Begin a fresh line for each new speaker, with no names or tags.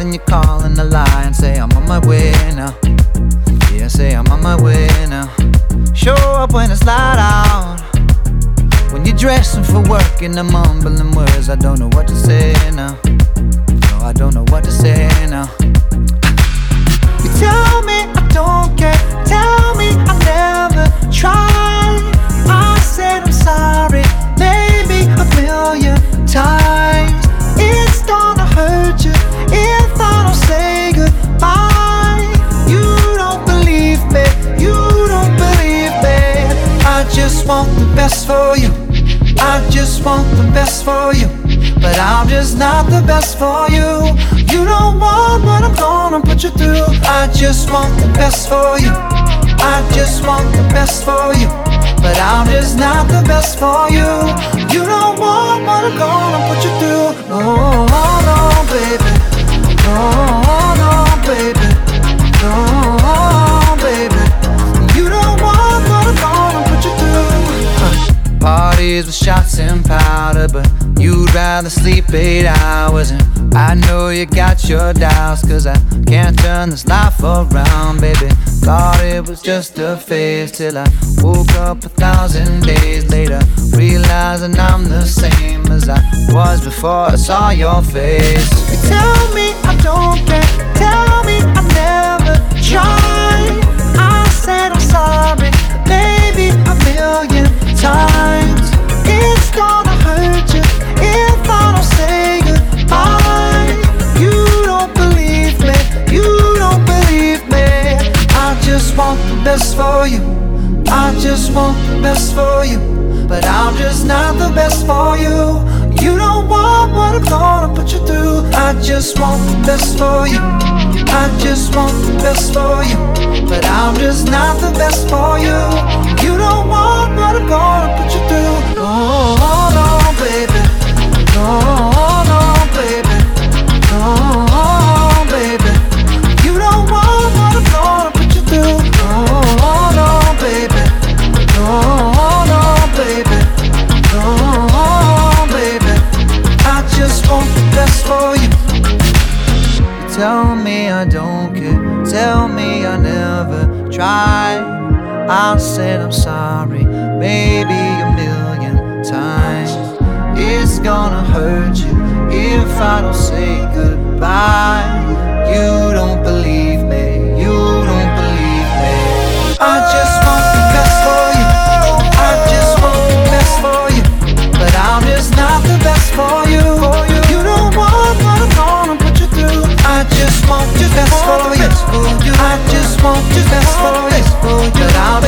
then you call and a lie and say I'm on my way now. Yeah, say I'm on my way now. Show up when it's light out, when you're dressing for work and I'm mumbling words. I don't know what to say now. No, I don't know what to say now. You tell me I don't care, tell me I never tried. I said I'm sorry, maybe a million times. It's gonna hurt you if I don't say goodbye. You don't believe me, you don't believe me. I just want the best for you, I just want the best for you, but I'm just not the best for you. You don't want what I'm gonna put you through. I just want the best for you, I just want the best for you, but I'm just not the best for you. You don't want what I'm gonna put you through. No, no, baby. No, no, baby. No, baby. You don't want what I'm gonna put you through. Parties with shots and powder, but you'd rather sleep 8 hours. And I know you got your doubts, cause I can't turn this life around, baby. Thought it was just a phase, till I woke up 1,000 days later, realizing I'm the same as I was before I saw your face. You tell me I don't care, tell me I never tried. I said I'm sorry, maybe a million times. It's gonna hurt you if I don't say goodbye. You don't believe me, you don't believe me. I just want the best for you, I just want the best for you, but I'm just not the best for you. You don't want what I'm gonna put you through. I just want the best for you, I just want the best for you, but I'm just not the best for you. You don't want what I'm gonna put you through. No, no, baby. No, no, baby. No, baby. You don't want what I'm gonna put you through. No, no, baby. No, no, baby. No, baby. I just want the best for you. Tell me I don't care, tell me I never tried. I said I'm sorry, maybe a million times. It's gonna hurt you if I don't say goodbye. You don't believe me, you don't believe me. I just want the best for you, I just want the best for you, but I'm just not the best for you. You don't want what I'm gonna put you through. I just want the best for you, I just want the best for you, but I'm